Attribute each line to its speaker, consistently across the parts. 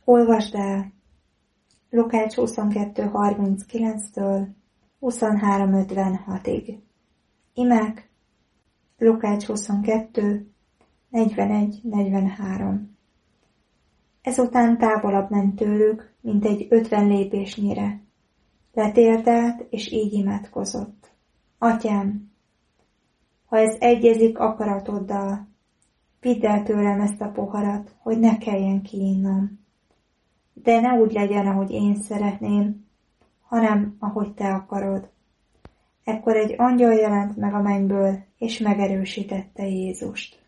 Speaker 1: Olvasd el Lukács 22.39-től 23.56-ig. Imák Lukács 22.41-43. Ezután távolabb ment tőlük, mint egy 50 lépésnyire. Letérdelt, és így imádkozott. Atyám, ha ez egyezik akaratoddal, vidd el tőlem ezt a poharat, hogy ne kelljen kiinnom. De ne úgy legyen, ahogy én szeretném, hanem ahogy te akarod. Ekkor egy angyal jelent meg a mennyből, és megerősítette Jézust.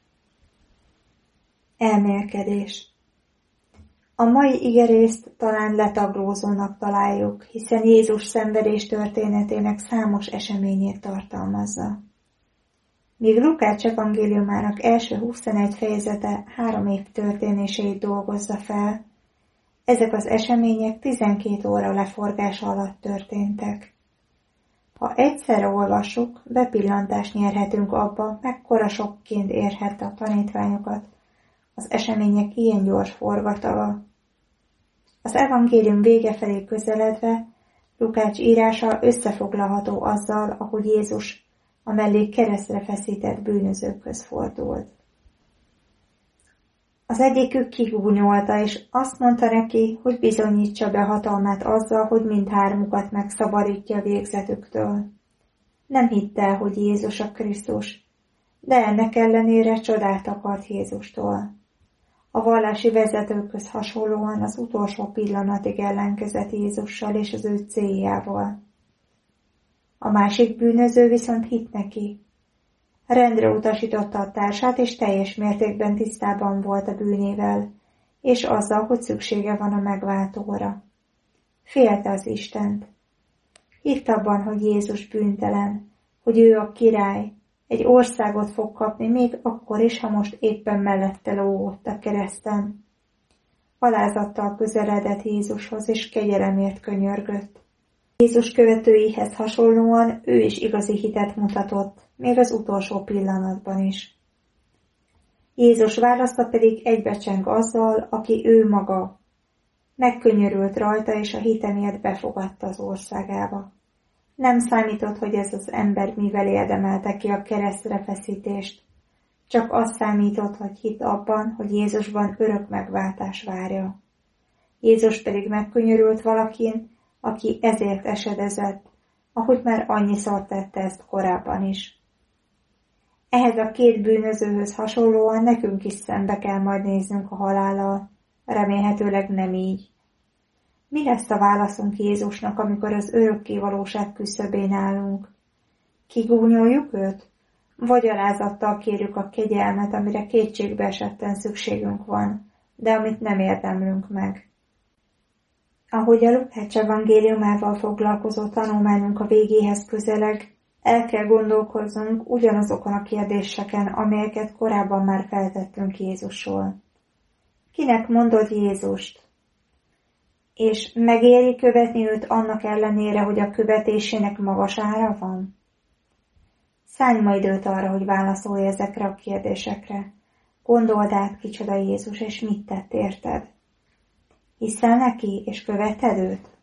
Speaker 1: Elmélkedés. A mai igerészt talán letaglózónak találjuk, hiszen Jézus szenvedés történetének számos eseményét tartalmazza. Míg Lukács evangéliumának első 21 fejezete 3 év történéseit dolgozza fel, ezek az események 12 óra leforgása alatt történtek. Ha egyszerre olvassuk, bepillantást nyerhetünk abba, mekkora sokként érhette a tanítványokat az események ilyen gyors forgatala. Az evangélium vége felé közeledve Lukács írása összefoglalható azzal, ahogy Jézus a mellé keresztre feszített bűnözőkhöz fordult. Az egyikük kigúnyolta, és azt mondta neki, hogy bizonyítsa be hatalmát azzal, hogy mindhármukat megszabadítja végzetüktől. Nem hitte el, hogy Jézus a Krisztus, de ennek ellenére csodát akart Jézustól. A vallási vezetőkhöz hasonlóan az utolsó pillanatig ellenkezett Jézussal és az ő céljával. A másik bűnöző viszont hitt neki. Rendre utasította a társát, és teljes mértékben tisztában volt a bűnével, és azzal, hogy szüksége van a megváltóra. Félte az Istent. Hitt abban, hogy Jézus bűntelen, hogy ő a király, egy országot fog kapni, még akkor is, ha most éppen mellette lógott a kereszten. Alázattal közeledett Jézushoz, és kegyelemért könyörgött. Jézus követőihez hasonlóan ő is igazi hitet mutatott, még az utolsó pillanatban is. Jézus válasza pedig egybecseng azzal, aki ő maga. Megkönyörült rajta, és a hite miatt befogadta az országába. Nem számított, hogy ez az ember mivel érdemelte ki a keresztre feszítést, csak azt számított, hogy hitt abban, hogy Jézusban örök megváltás várja. Jézus pedig megkönyörült valakin, aki ezért esedezett, ahogy már annyiszor tette ezt korábban is. Ehhez a két bűnözőhöz hasonlóan nekünk is szembe kell majd néznünk a halállal, remélhetőleg nem így. Mi lesz a válaszunk Jézusnak, amikor az örökké valóság küszöbén állunk? Kigúnyoljuk őt? Vagy alázattal kérjük a kegyelmet, amire kétségbe esetten szükségünk van, de amit nem érdemlünk meg? Ahogy a Lukács evangéliumával foglalkozó tanulmányunk a végéhez közeleg, el kell gondolkoznunk ugyanazokon a kérdéseken, amelyeket korábban már feltettünk Jézusról. Kinek mondod Jézust? És megéri követni őt annak ellenére, hogy a követésének magas ára van? Szállj ma időt arra, hogy válaszolj ezekre a kérdésekre. Gondold át, kicsoda Jézus, és mit tett érted. Hiszel neki, és követed őt?